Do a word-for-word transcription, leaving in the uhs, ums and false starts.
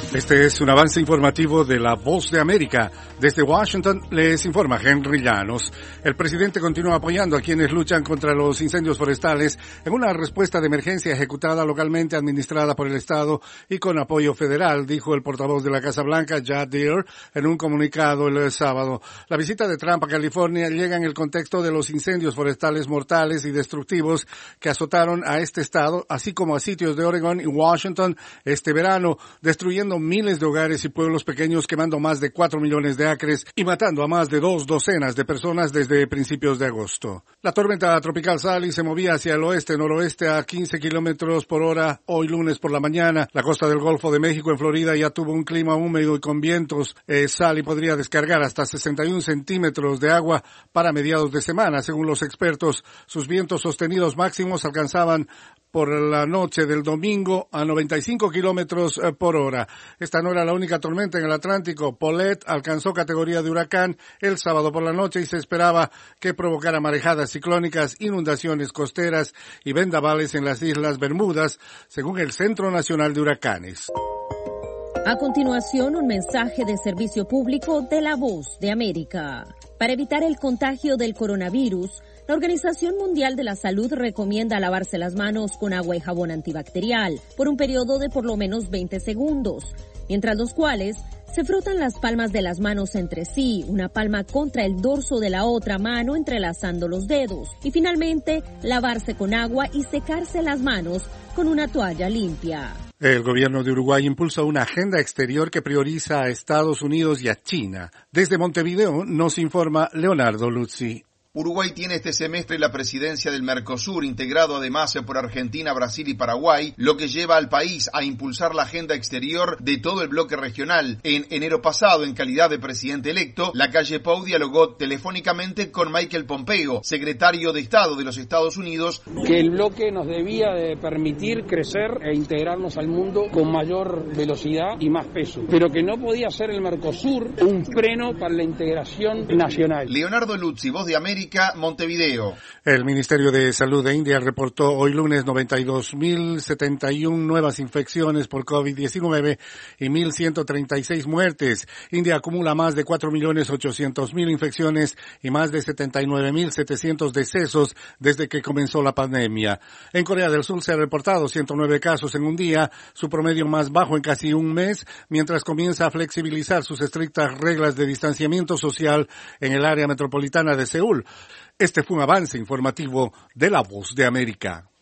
Este es un avance informativo de La Voz de América. Desde Washington les informa Henry Llanos. El presidente continúa apoyando a quienes luchan contra los incendios forestales en una respuesta de emergencia ejecutada localmente, administrada por el Estado y con apoyo federal, dijo el portavoz de la Casa Blanca, Judd Deere, en un comunicado el sábado. La visita de Trump a California llega en el contexto de los incendios forestales mortales y destructivos que azotaron a este estado, así como a sitios de Oregon y Washington este verano, destruyendo miles de hogares y pueblos pequeños, quemando más de cuatro millones de acres y matando a más de dos docenas de personas desde principios de agosto. La tormenta tropical Sally se movía hacia el oeste-noroeste a quince kilómetros por hora hoy lunes por la mañana. La costa del Golfo de México en Florida ya tuvo un clima húmedo y con vientos. Eh, Sally podría descargar hasta sesenta y un centímetros de agua para mediados de semana. Según los expertos, sus vientos sostenidos máximos alcanzaban por la noche del domingo a noventa y cinco kilómetros por hora. Esta no era la única tormenta en el Atlántico. Paulette alcanzó categoría de huracán el sábado por la noche y se esperaba que provocara marejadas ciclónicas, inundaciones costeras y vendavales en las Islas Bermudas, según el Centro Nacional de Huracanes. A continuación, un mensaje de servicio público de La Voz de América. Para evitar el contagio del coronavirus, la Organización Mundial de la Salud recomienda lavarse las manos con agua y jabón antibacterial por un periodo de por lo menos veinte segundos, mientras los cuales se frotan las palmas de las manos entre sí, una palma contra el dorso de la otra mano entrelazando los dedos, y finalmente lavarse con agua y secarse las manos con una toalla limpia. El gobierno de Uruguay impulsa una agenda exterior que prioriza a Estados Unidos y a China. Desde Montevideo nos informa Leonardo Luzzi. Uruguay tiene este semestre la presidencia del Mercosur, integrado además por Argentina, Brasil y Paraguay, lo que lleva al país a impulsar la agenda exterior de todo el bloque regional. En enero pasado, en calidad de presidente electo, Lacalle Pou dialogó telefónicamente con Michael Pompeo, secretario de Estado de los Estados Unidos, que el bloque nos debía de permitir crecer e integrarnos al mundo con mayor velocidad y más peso, pero que no podía ser el Mercosur un freno para la integración nacional. Leonardo Luzzi, Voz de América, Montevideo. El Ministerio de Salud de India reportó hoy lunes noventa y dos mil setenta y una nuevas infecciones por COVID diecinueve y mil ciento treinta y seis muertes. India acumula más de cuatro millones ochocientos mil infecciones y más de setenta y nueve mil setecientos decesos desde que comenzó la pandemia. En Corea del Sur se han reportado ciento nueve casos en un día, su promedio más bajo en casi un mes, mientras comienza a flexibilizar sus estrictas reglas de distanciamiento social en el área metropolitana de Seúl. Este fue un avance informativo de La Voz de América.